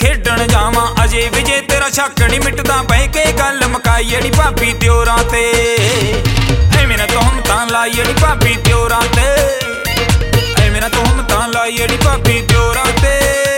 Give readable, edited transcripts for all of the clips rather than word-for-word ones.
खेडण जावां अजे विजे तेरा शक नहीं मिटदा बह के गल मकाई अड़ी भाभी त्योरां ते एवें ना तोहमतां लाई अड़ी भाभी त्योरां ते एवें ना तोहमतां लाई अड़ी भाभी त्योरां ते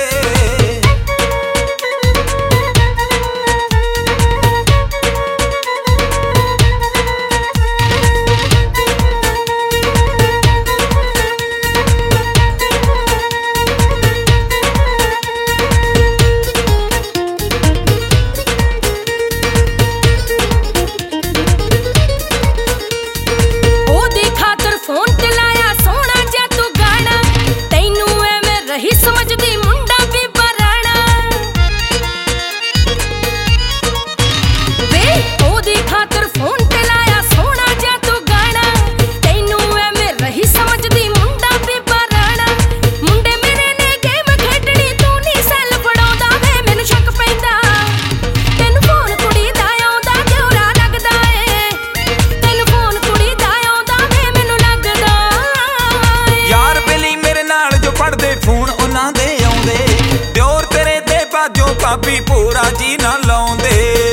भाभी पूरा जी ना लाउंदे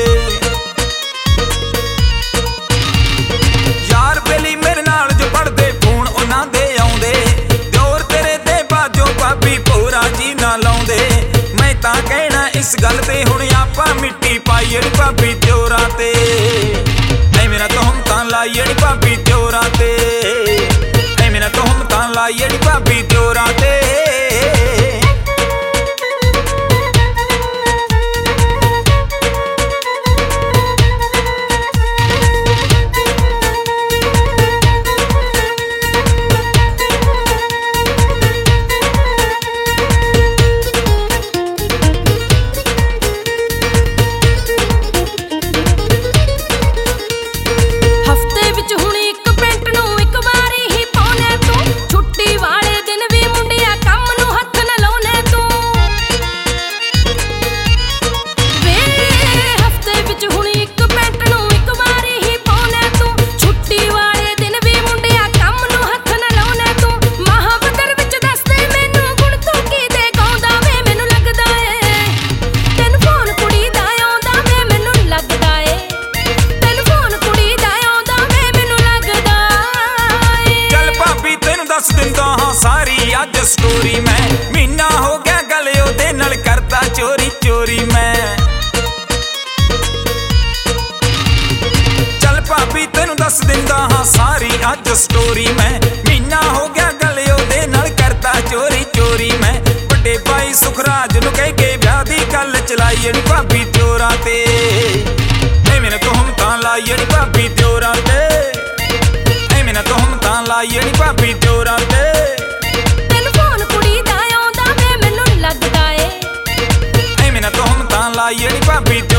यार बेली मेरे नाल जो पढ़दे फोन उन्हां दे आउंदे दियोर तेरे दे बाजो भाभी पूरा जी ना लाउंदे मैं तां कहना इस गल ते हुण आपां मिट्टी पाई अड़ी भाभी त्योरां ते एवें ना तोहमतां लाई अड़ी भाभी त्योरां ते एवें ना तोहमतां लाई अड़ी भाभी त्योरां ते सारी अज स्टोरी मैं महीना हो गया गल ओदे नाल करता चोरी चोरी मैं चल भाभी तेनू दस दिंदा हां सारी अज स्टोरी मैं महीना हो गया गल ओदे नाल करता चोरी चोरी मैं बड़े भाई सुखराज नू कह के ब्याह दी गल चलाई अड़ी भाभी त्योरां ते एवें ना तोहमतां लाई अड़ी भाभी त्योरां ते एवें ना तोहमतां लाई अड़ी भाभी त्योरां ते लाई अड़ी भाभी